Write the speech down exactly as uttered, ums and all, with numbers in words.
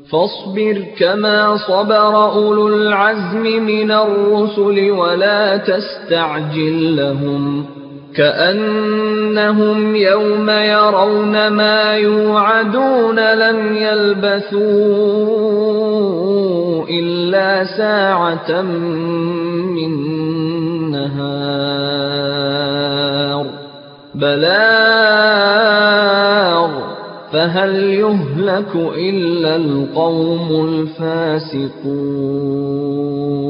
فاصبر كما صبر أولو العزم من الرسل ولا تستعجل لهم كأنهم يوم يرون ما يوعدون لم يلبثوا إلا ساعة من نهار بلاغ فهل يهلك إلا القوم الفاسقون